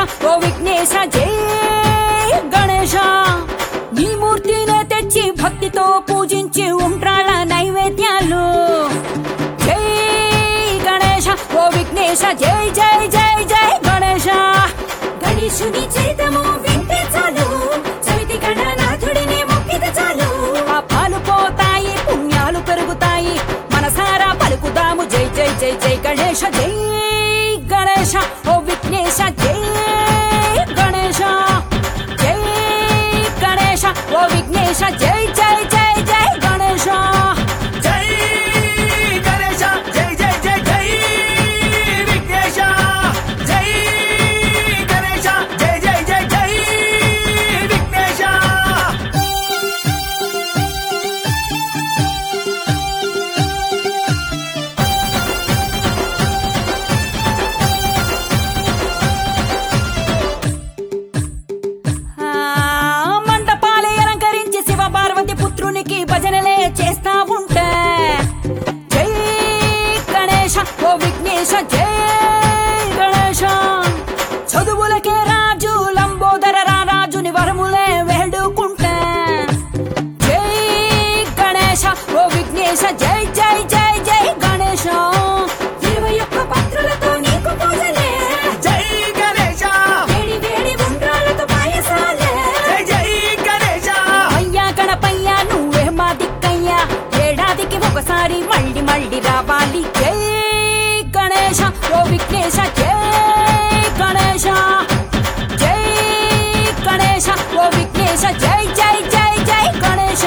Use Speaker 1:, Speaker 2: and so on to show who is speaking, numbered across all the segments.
Speaker 1: ఓ విఘ్నేశ జై గణేశ నీ మూర్తినే తెచ్చి భక్తితో పూజించి ఉండ్రాళ్ళ నైవేద్యాలు జై గణేశ ఓ విఘ్నేశ జై జై జై జై గణేశ గణేశుని చరితము వింటే చాలు చవితి గణనాథుడిని మొక్కితే చాలు పాపాలు పోతాయి పుణ్యాలు పెరుగుతాయి మనసారా పలుకుదాము జై జై జై జై గణేశ జై గణేశ ఓ విఘ్నేశ జై గణేశ జై గణేశ ఓ విఘ్నేశ జై జై జై జై గణేశ
Speaker 2: జై గణేశ జై జై జై జై విఘ్నేశ జై గణేశ జై జై జై జై విఘ్నేశ
Speaker 1: మండపాలే అలంకరించి శివ పార్వతి పుత్రునికి భజనలే చేస్తా ఉంటే జై గణేశ ఓ విఘ్నేశ జై గణేశ చదువులకే రాజు లంబోదర రారాజుని వరములే వేడుకుంటే జై గణేశ ఓ విఘ్నేశ జై జై జై జై గణేశ 21 పత్రులతో నీకు పూజలే
Speaker 2: జై గణేశ
Speaker 1: వేడి వేడి ఉండ్రాళ్ళతో పాయసాలే
Speaker 2: జై జై గణేశ
Speaker 1: అయ్యా గణపయ్యా నువ్వే మా దిక్కయ్యా ఏడాదికి ఒకసారి మళ్ళీ మళ్ళీ రావాలి జై గణేశ ఓ విఘ్నేశ జై గణేశ జై గణేశ ఓ విఘ్నేశ జై జై జై జై గణేశ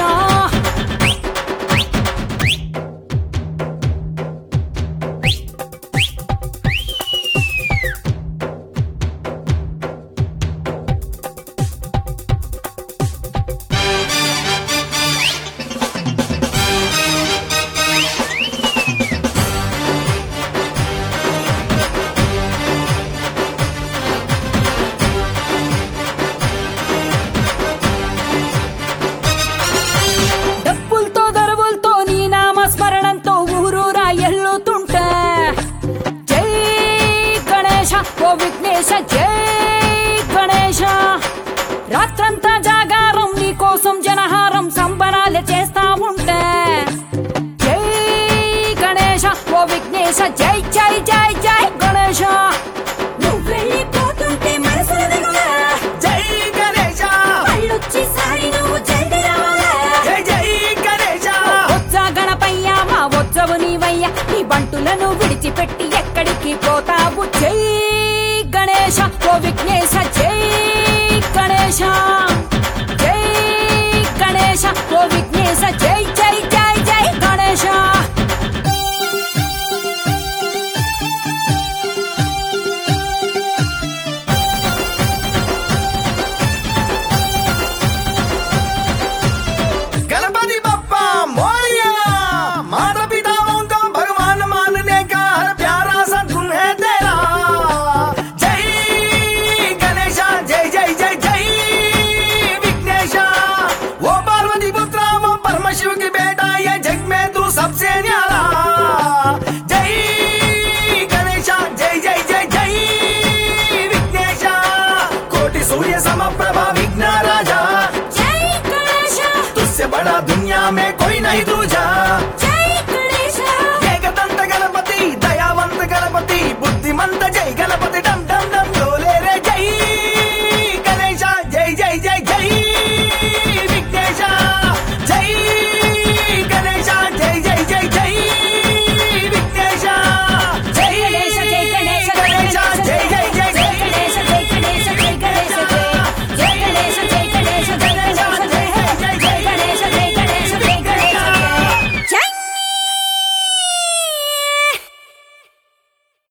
Speaker 1: డప్పులతో దరువులతో నీ నామస్మరణంతో ఊరూరా ఎల్లుతుంటే జై గణేశ ఓ విఘ్నేశ జై గణేశ రాత్రంతా జాగారం నీ కోసం జనహారం సంబరాలు చేస్తా ఉంటే జై గణేశ ఓ విఘ్నేశ జై జై జై జై గణేశ నువ్వు వెళ్ళిపోతుంటే మనసులు దిగులే
Speaker 2: జై గణేశ
Speaker 1: అల్లొచ్చి సారి నువ్వు జల్ది రావాలే
Speaker 2: జై జై గణేశ
Speaker 1: వచ్చా గణపయ్యా మా వచ్చవు నీవయ్యా నీ బంటులను విడిచిపెట్టి ఎక్కడికి పోతావు జై గణేశ ఓ విఘ్నేశ జై గణేశ జై గణేశ ఓ విఘ్నేశ జై జై జై జై గణేశ
Speaker 2: गणपति बप्पा मोरिया माता पिता उनको भगवान मानने का हर प्यारा सा गुण है तेरा जय गणेश जय जय जय जय विघ्नेश वो पार्वती पुत्र वो परमशिव की बेटा ये जग में तू सबसे न्यारा जय गणेश जय जय जय जय विघ्नेश कोटि सूर्य समप्रभा विघ्न राजा
Speaker 1: జై గణేశ
Speaker 2: तुझसे बड़ा दुनिया में कोई नहीं दूजा
Speaker 1: జై గణేశ
Speaker 2: एकदंत गणपति दयावंत गणपति बुद्धिमंत जय